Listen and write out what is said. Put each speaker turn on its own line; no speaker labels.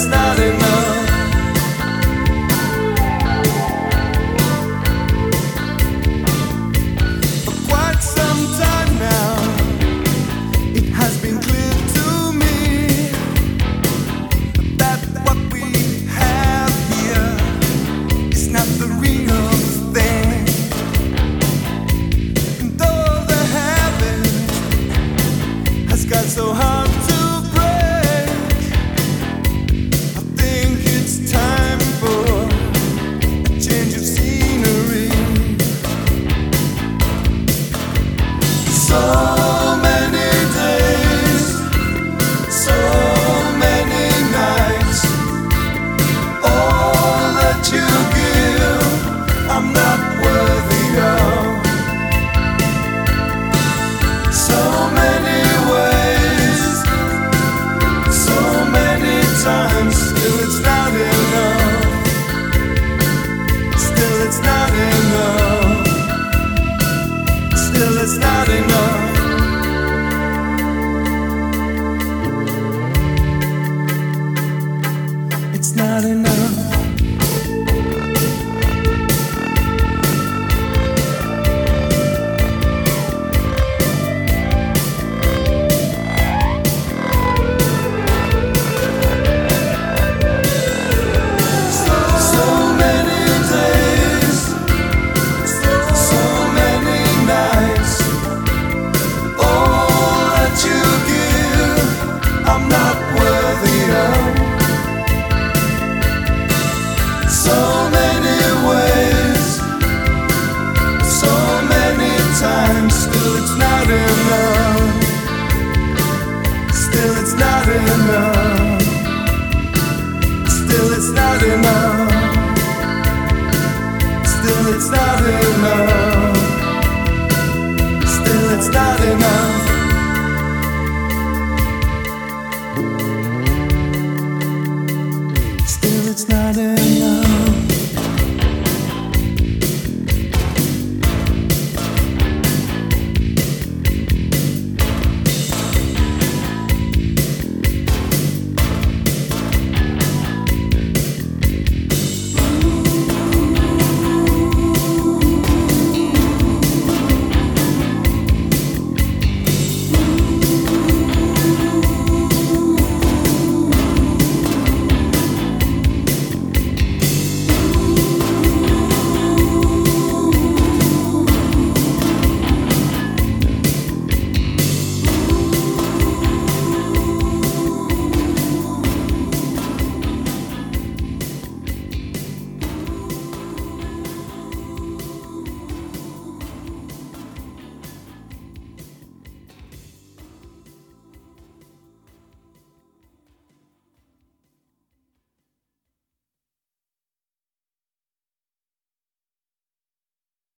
not enough. For quite some time now, it has been clear to me that what we have here is not the real thing. And though the habit has got so hard to it's not enough. It's not enough. Still it's not enough. Still it's not enough. Still it's not enough. Still it's not enough. Still it's not enough. Still it's not enough.